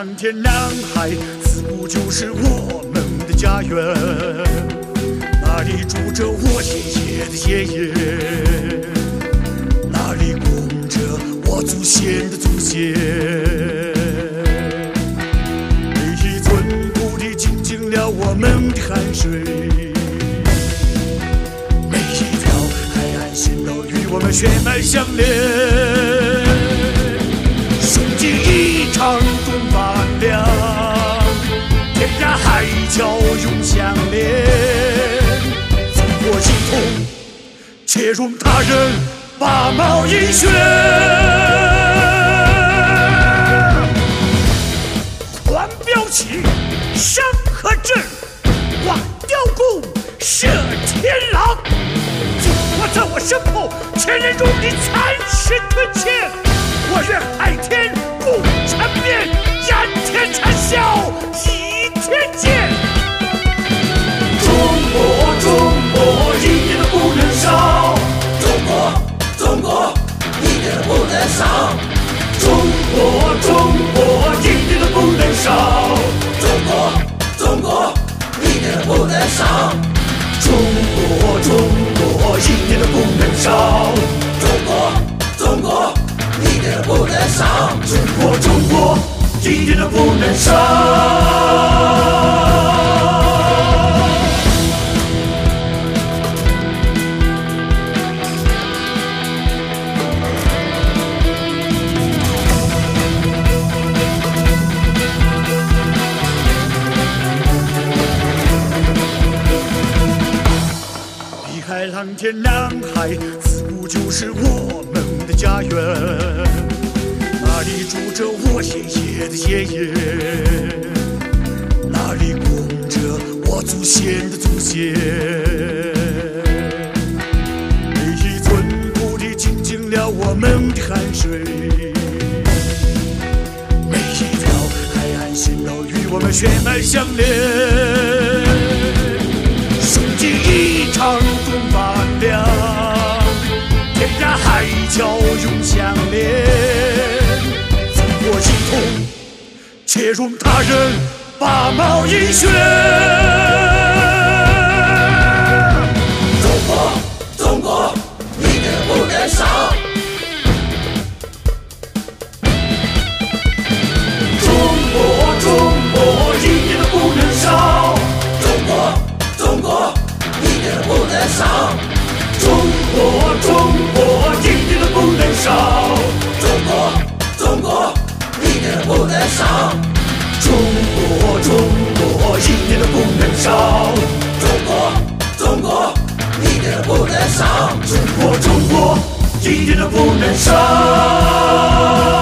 蓝天南海，自古就是我们的家园。那里住着我爷爷的爷爷，那里供着我祖先的祖先。每一寸土地静静了我们的汗水，每一条海岸线都与我们血脉相连。雄鸡一场中发亮，天涯海角永相连。烽火系统，且容他人拔毛饮血。狂飙起，山河震，瓦雕弓，射天狼。祖国在我身后，千人如你蚕食吞陷。我愿海天共缠绵，仰天长啸倚天剑。 中国，中国，一点都不能少。中国，中国，一点都不能少。中国，中国，一点都不能少。中国，中国，一点都不能少。中国，中国，一点都不能少。中国，中国。一点都不能少，中国，中国，一点都不能少。 碧海蓝天南海，自古就是我们的家园。那里住着我爷爷的爷爷，那里供着我祖先的祖先。每一寸土地静静了我们的汗水，每一条海岸线都与我们血脉相连。雄鸡一场中发亮，天涯海角永相连。烽火系统，且容他人拔毛饮血。 中国，中国，一点都不能少。中国，中国，一点都不能少。中国，中国，一点都不能少。中国，中国，一点都不能少。中国，中国，一点都不能少。中国，中国，一点都不能少。中国，中国，一点都不能少。中国，中国，一点都不能少。